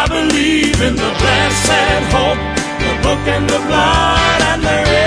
I believe in the blessed hope, the book and the blood and the